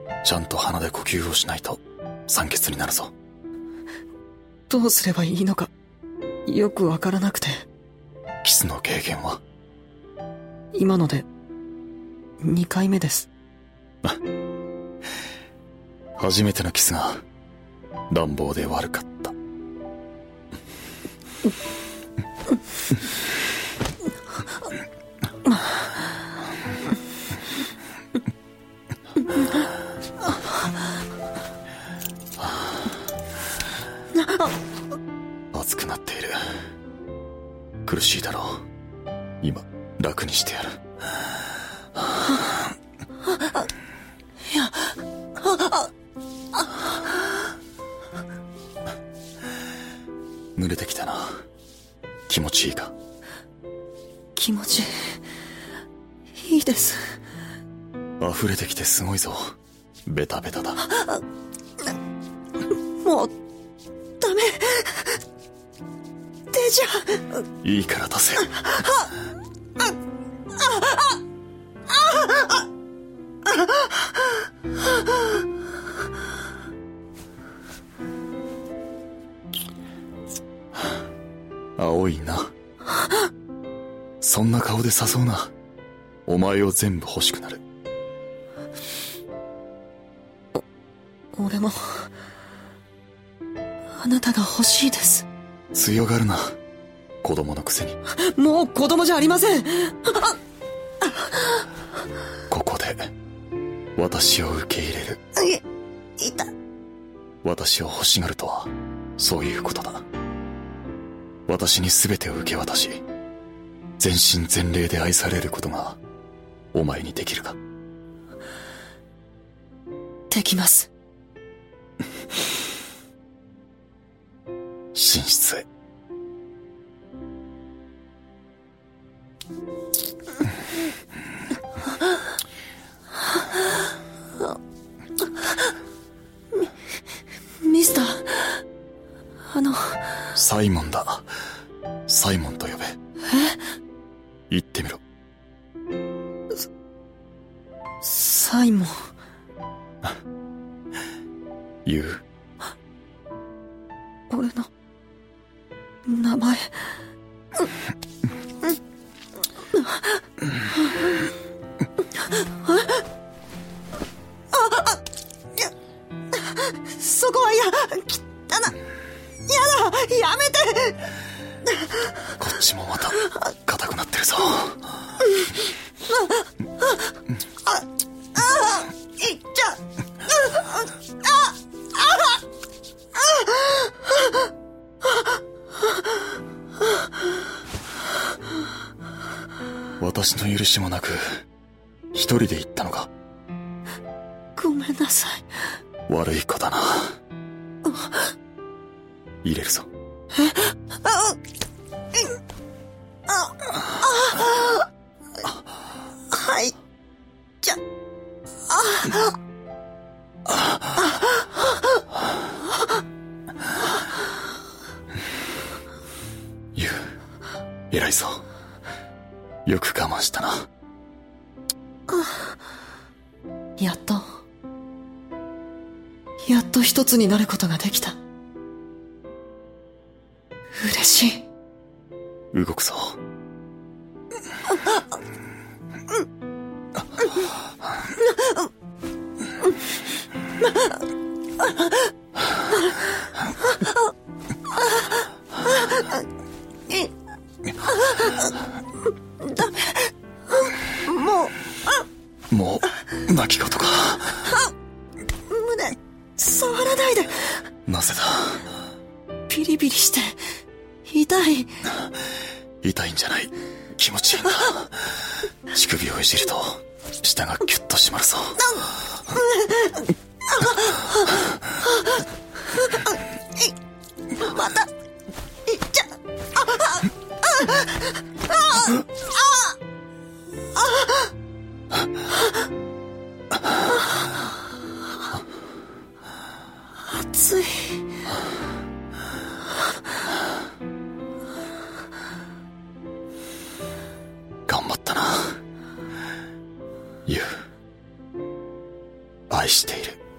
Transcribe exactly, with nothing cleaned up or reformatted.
ちゃんと鼻で呼吸をしないと酸欠になるぞ。 どうすればいいのかよくわからなくて。 キスの経験は？ 今のでにかいめです。 初めてのキスが乱暴で悪かった。熱くなっている。苦しいだろう。今楽にしてやる。 いや、 濡れてきたな。気持ちいいか？ 気持ちいいです。 溢れてきてすごいぞ。ベタベタだ。 もうダメ。手じゃ。 いいから出せ。青いな。そんな顔で誘うな。お前を全部欲しくなる。 お俺もあなたが欲しいです。 強がるな、子供のくせに。 もう子供じゃありません。 ここで私を受け入れる。 い、いた。 私を欲しがるとはそういうことだ。私に全てを受け渡し、全身全霊で愛されることがお前にできるか？ できます。 寝室へ。 ミ、ミスター、あのサイモンだ。サイモンと呼べ。 え？ 言ってみろ。 サイモン。 言う？ 俺の名前。そこはや、きったな。やだ、やめて。 こっちもまた硬くなってるぞ。 あ、あ、いっちゃ。あ、 私の許しもなく一人で行ったのか？ ごめんなさい。 悪い子だな。入れるぞ。 え？あ、あ、あ、あ、はい。じゃ、あ、 ユウ、偉いぞ。よく我慢したな。 やっとやっと一つになることができた。嬉しい。 動くぞ。 ダメ。もうもう泣き言か？ 胸触らないで。 なぜだ？ ピリピリして痛い。 痛いんじゃない、気持ちいいんだ。乳首をいじると下がキュッと締まるぞ。 またいっちゃ。熱い。 頑張ったな、ユウ。 愛している。